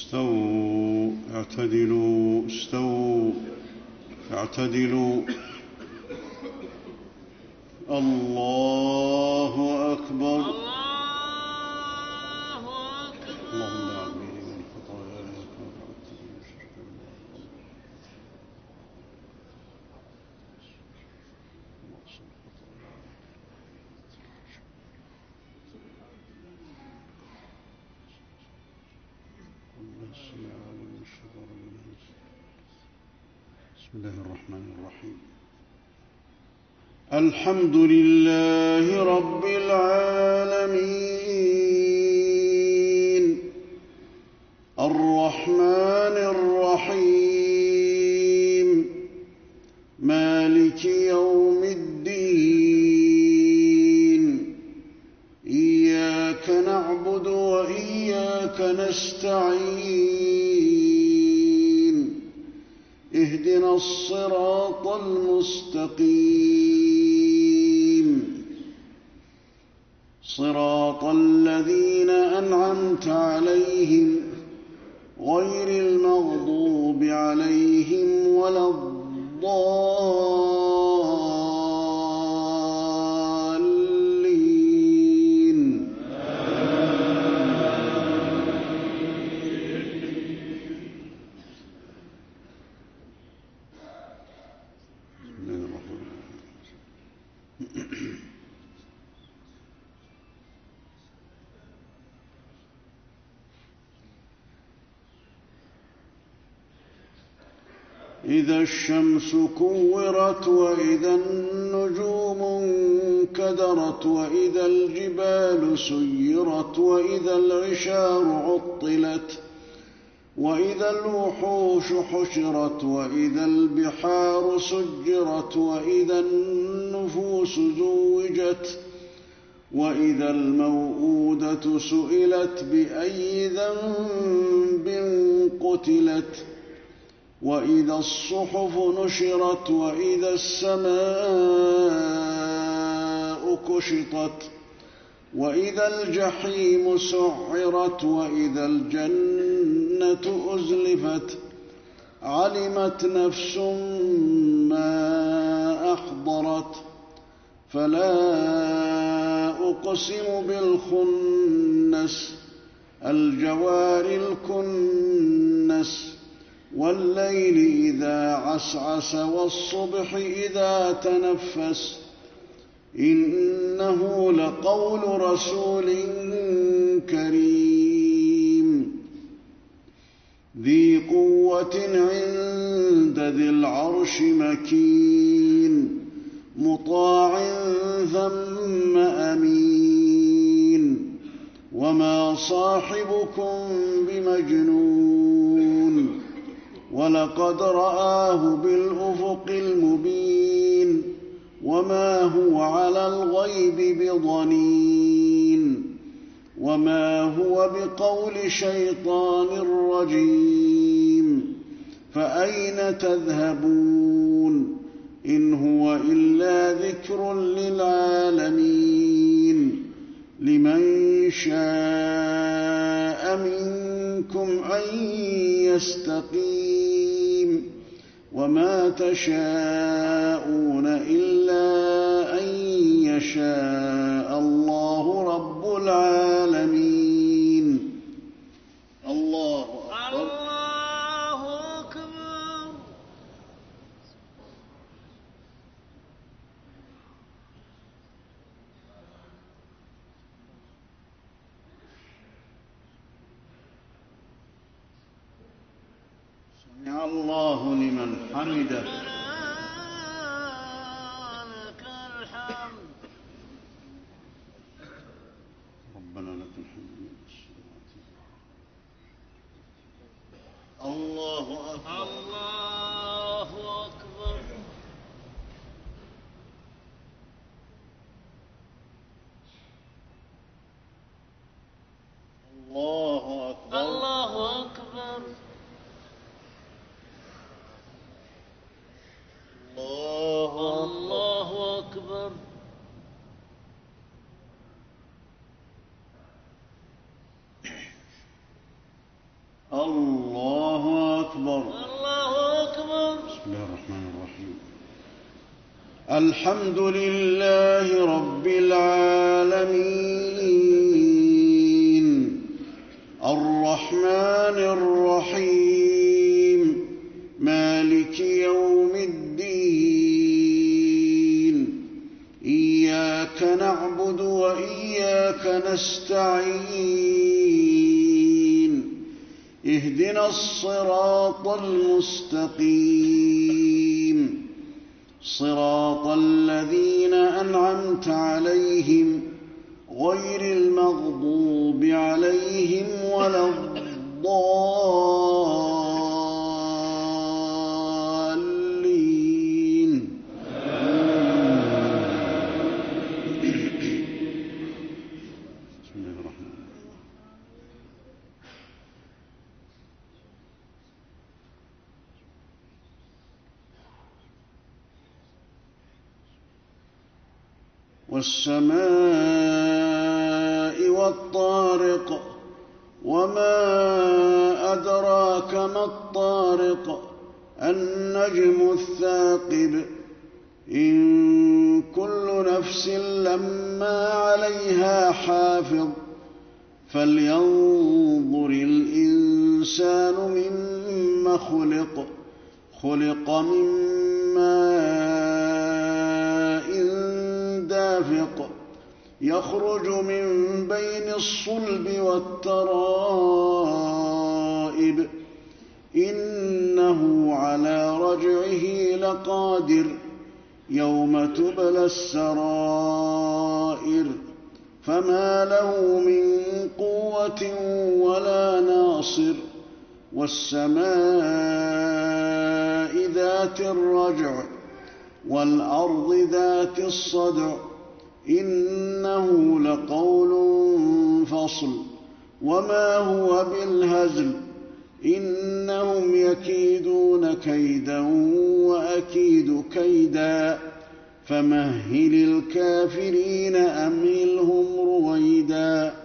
استووا اعتدلوا استووا اعتدلوا. الله أكبر. اللهم اعذني من خطاياي كما بعدت من شرك بسم الله الرحمن الرحيم. الحمد لله رب العالمين الرحمن الرحيم مالك يوم الدين إياك نعبد وإياك نستعين اهدنا الصراط المستقيم صراط الذين أنعمت عليهم غير المغضوب عليهم ولا الضالين. إذا الشمس كورت وإذا النجوم انكدرت وإذا الجبال سيرت وإذا العشار عطلت وإذا الوحوش حشرت وإذا البحار سجرت وإذا النفوس زوجت وإذا الموءودة سئلت بأي ذنب قتلت وإذا الصحف نشرت وإذا السماء كشطت وإذا الجحيم سعرت وإذا الجنة أزلفت علمت نفس ما أحضرت. فلا أقسم بالخنس الجوار الكنس والليل إذا عسعس والصبح إذا تنفس إنه لقول رسول كريم ذي قوة عند ذي العرش مكين مطاع ثم أمين وما صاحبكم بمجنون ولقد رآه بالأفق المبين وما هو على الغيب بضنين وما هو بقول شيطان رجيم فأين تذهبون إن هو إلا ذكر للعالمين لمن شاء منكم أن يستقيم وما تشاءون إلا أن يشاء الله رب العالمين. الله أكبر. الله أكبر. سمع الله لمن حمده. لك الحمد. ربنا لك الحمد. الله أكبر. الله أكبر. الله أكبر. الله أكبر. الله أكبر. الله أكبر. الله أكبر. بسم الله الرحمن الرحيم. الحمد لله رب العالمين الرحمن الرحيم مالك يوم الدين إياك نعبد وإياك نستعين اهدنا الصراط المستقيم صراط الذين أنعمت عليهم غير المغضوب عليهم ولا الضالين. بسم الله الرحمن الرحيم. والسماء والطارق وما أدراك ما الطارق النجم الثاقب إن كل نفس لما عليها حافظ فلينظر الإنسان مما خلق من ماء دافق يخرج من بين الصلب والترائب إنه على رجعه لقادر يوم تبلى السرائر فما له من قوة ولا ناصر. والسماء ذات الرجع والأرض ذات الصدع إنه لقول فصل وما هو بالهزل إنهم يكيدون كيدا وأكيد كيدا فمهل الكافرين أمهلهم رويدا.